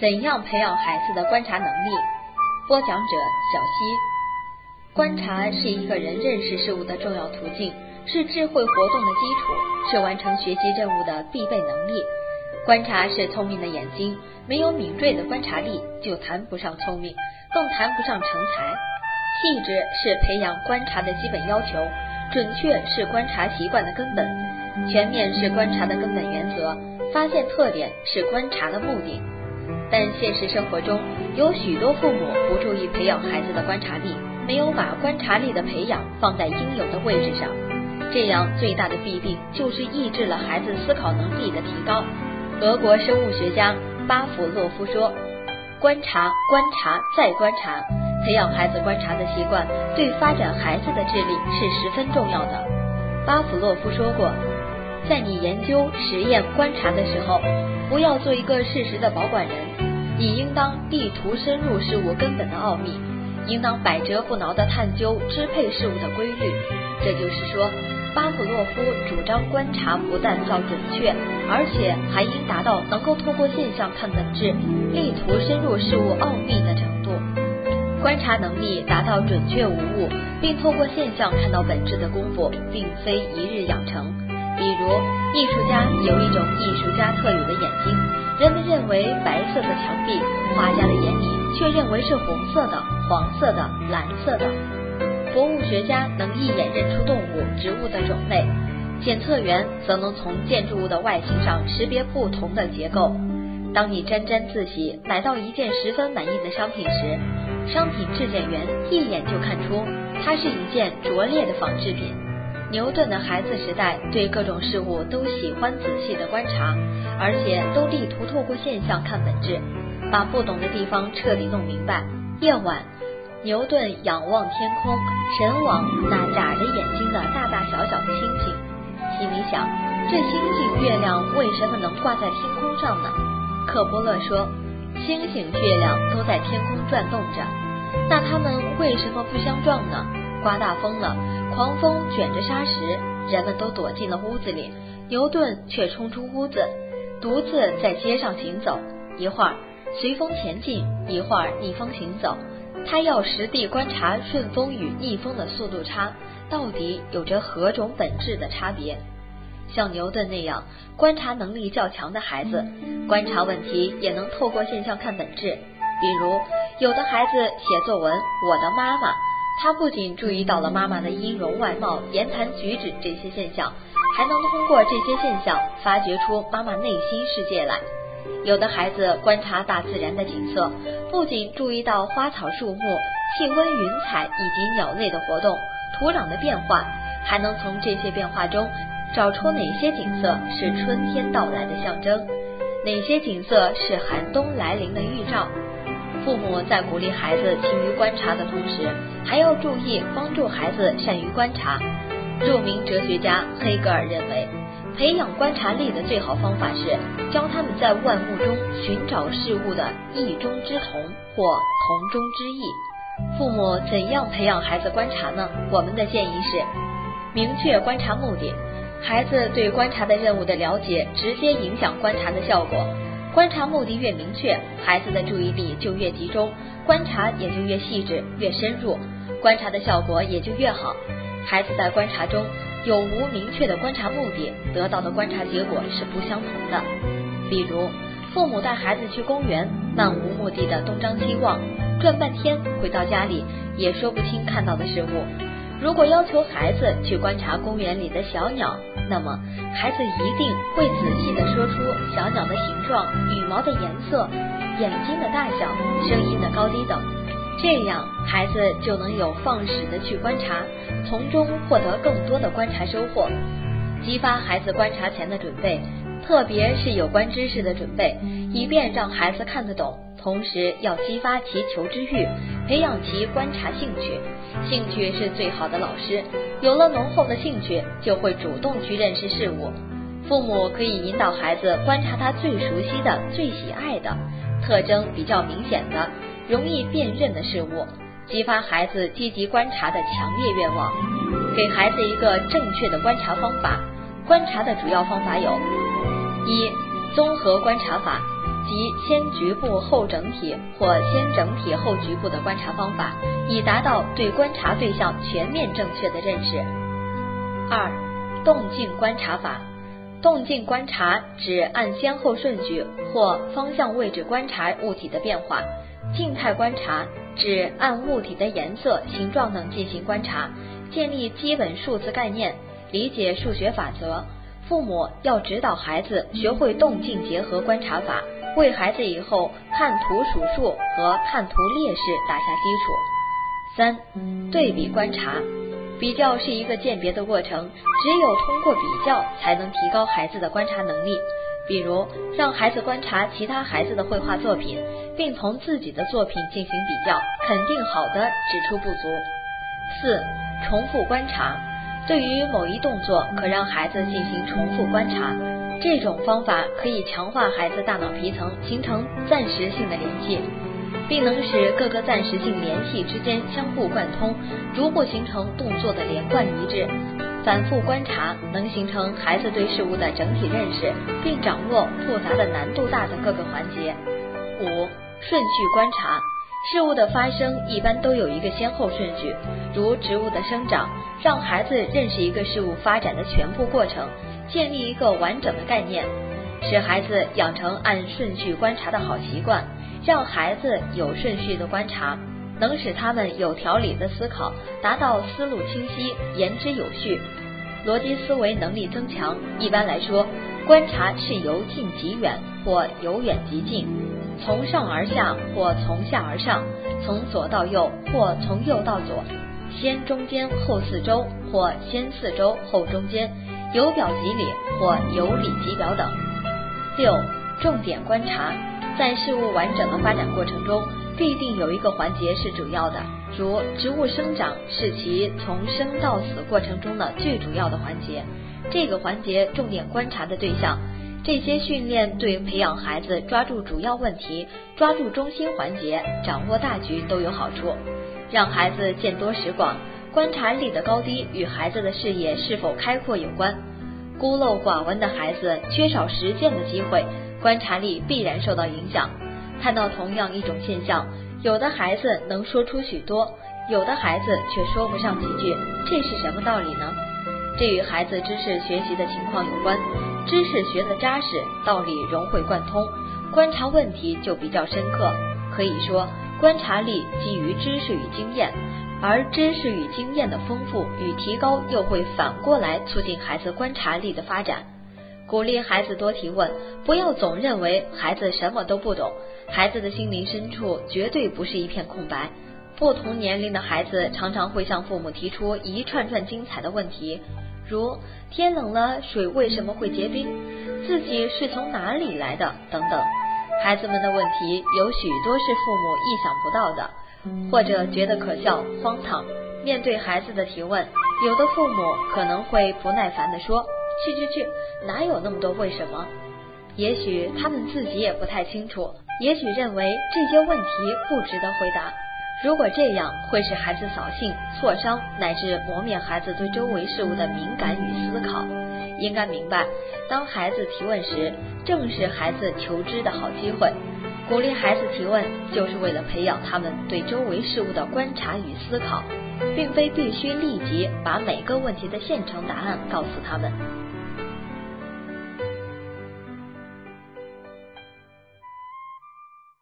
怎样培养孩子的观察能力？播讲者小溪。观察是一个人认识事物的重要途径，是智慧活动的基础，是完成学习任务的必备能力。观察是聪明的眼睛，没有敏锐的观察力，就谈不上聪明，更谈不上成才。细致是培养观察的基本要求，准确是观察习惯的根本，全面是观察的根本原则，发现特点是观察的目的。但现实生活中，有许多父母不注意培养孩子的观察力，没有把观察力的培养放在应有的位置上，这样最大的弊病就是抑制了孩子思考能力的提高。俄国生物学家巴甫洛夫说，观察、观察再观察，培养孩子观察的习惯对发展孩子的智力是十分重要的。巴甫洛夫说过，在你研究、实验、观察的时候，不要做一个事实的保管人，你应当力图深入事物根本的奥秘，应当百折不挠地探究支配事物的规律。这就是说，巴甫洛夫主张观察不但要准确，而且还应达到能够透过现象看本质，力图深入事物奥秘的程度。观察能力达到准确无误，并透过现象看到本质的功夫，并非一日养成。比如，艺术家有一种艺术家特有的眼睛，人们认为白色的墙壁，画家的眼里却认为是红色的、黄色的、蓝色的。博物学家能一眼认出动物、植物的种类，检测员则能从建筑物的外形上识别不同的结构。当你沾沾自喜买到一件十分满意的商品时，商品质检员一眼就看出它是一件拙劣的仿制品。牛顿的孩子时代对各种事物都喜欢仔细的观察，而且都力图透过现象看本质，把不懂的地方彻底弄明白。夜晚，牛顿仰望天空，神往那眨着眼睛的大大小小的星星，心里想，这星星月亮为什么能挂在天空上呢？克波勒说，星星月亮都在天空转动着，那它们为什么不相撞呢？刮大风了，狂风卷着沙石，人们都躲进了屋子里，牛顿却冲出屋子，独自在街上行走，一会儿随风前进，一会儿逆风行走。他要实地观察顺风与逆风的速度差到底有着何种本质的差别。像牛顿那样观察能力较强的孩子，观察问题也能透过现象看本质。比如，有的孩子写作文我的妈妈，他不仅注意到了妈妈的音容外貌、言谈举止这些现象，还能通过这些现象发掘出妈妈内心世界来。有的孩子观察大自然的景色，不仅注意到花草树木、气温、云彩以及鸟类的活动、土壤的变化，还能从这些变化中找出哪些景色是春天到来的象征，哪些景色是寒冬来临的预兆。父母在鼓励孩子勤于观察的同时，还要注意帮助孩子善于观察。著名哲学家黑格尔认为，培养观察力的最好方法是教他们在万物中寻找事物的异中之同或同中之异。父母怎样培养孩子观察呢？我们的建议是，明确观察目的。孩子对观察的任务的了解直接影响观察的效果，观察目的越明确，孩子的注意力就越集中，观察也就越细致越深入，观察的效果也就越好。孩子在观察中有无明确的观察目的，得到的观察结果是不相同的。比如，父母带孩子去公园，漫无目的的东张西望，转半天回到家里也说不清看到的事物。如果要求孩子去观察公园里的小鸟，那么孩子一定会仔细地说出小鸟的形状、羽毛的颜色、眼睛的大小、声音的高低等，这样孩子就能有放矢地去观察，从中获得更多的观察收获。激发孩子观察前的准备，特别是有关知识的准备，以便让孩子看得懂，同时要激发其求知欲，培养其观察兴趣。兴趣是最好的老师，有了浓厚的兴趣，就会主动去认识事物。父母可以引导孩子观察他最熟悉的、最喜爱的、特征比较明显的、容易辨认的事物，激发孩子积极观察的强烈愿望。给孩子一个正确的观察方法。观察的主要方法有：一、综合观察法。 即先局部后整体或先整体后局部的观察方法，以达到对观察对象全面正确的认识。2. 动静观察法。动静观察指按先后顺序或方向位置观察物体的变化。静态观察指按物体的颜色、形状等进行观察，建立基本数字概念，理解数学法则。父母要指导孩子学会动静结合观察法，为孩子以后看图数数和看图列式打下基础。3. 对比观察。比较是一个鉴别的过程，只有通过比较才能提高孩子的观察能力。比如让孩子观察其他孩子的绘画作品，并同自己的作品进行比较，肯定好的，指出不足。4. 重复观察。对于某一动作，可让孩子进行重复观察，这种方法可以强化孩子大脑皮层，形成暂时性的联系，并能使各个暂时性联系之间相互贯通，逐步形成动作的连贯一致。反复观察能形成孩子对事物的整体认识，并掌握复杂的难度大的各个环节。5. 顺序观察。事物的发生一般都有一个先后顺序，如植物的生长，让孩子认识一个事物发展的全部过程，建立一个完整的概念，使孩子养成按顺序观察的好习惯。让孩子有顺序的观察，能使他们有条理的思考，达到思路清晰、言之有序，逻辑思维能力增强。一般来说，观察是由近及远或由远及近，从上而下或从下而上，从左到右或从右到左，先中间后四周或先四周后中间，由表及里或由里及表等。6. 重点观察。在事物完整的发展过程中，必定有一个环节是主要的，如植物生长是其从生到死过程中的最主要的环节，这个环节重点观察的对象。这些训练对培养孩子抓住主要问题、抓住中心环节、掌握大局都有好处。让孩子见多识广，观察力的高低与孩子的视野是否开阔有关。孤陋寡闻的孩子缺少实践的机会，观察力必然受到影响。看到同样一种现象，有的孩子能说出许多，有的孩子却说不上几句，这是什么道理呢？这与孩子知识学习的情况有关。知识学得扎实，道理融会贯通，观察问题就比较深刻。可以说，观察力基于知识与经验，而知识与经验的丰富与提高又会反过来促进孩子观察力的发展。鼓励孩子多提问，不要总认为孩子什么都不懂，孩子的心灵深处绝对不是一片空白。不同年龄的孩子常常会向父母提出一串串精彩的问题，如天冷了水为什么会结冰，自己是从哪里来的等等。孩子们的问题有许多是父母意想不到的，或者觉得可笑荒唐。面对孩子的提问，有的父母可能会不耐烦地说，去，哪有那么多为什么？也许他们自己也不太清楚，也许认为这些问题不值得回答。如果这样，会使孩子扫兴、挫伤，乃至磨灭孩子对周围事物的敏感与思考。应该明白，当孩子提问时，正是孩子求知的好机会。鼓励孩子提问，就是为了培养他们对周围事物的观察与思考，并非必须立即把每个问题的现成答案告诉他们。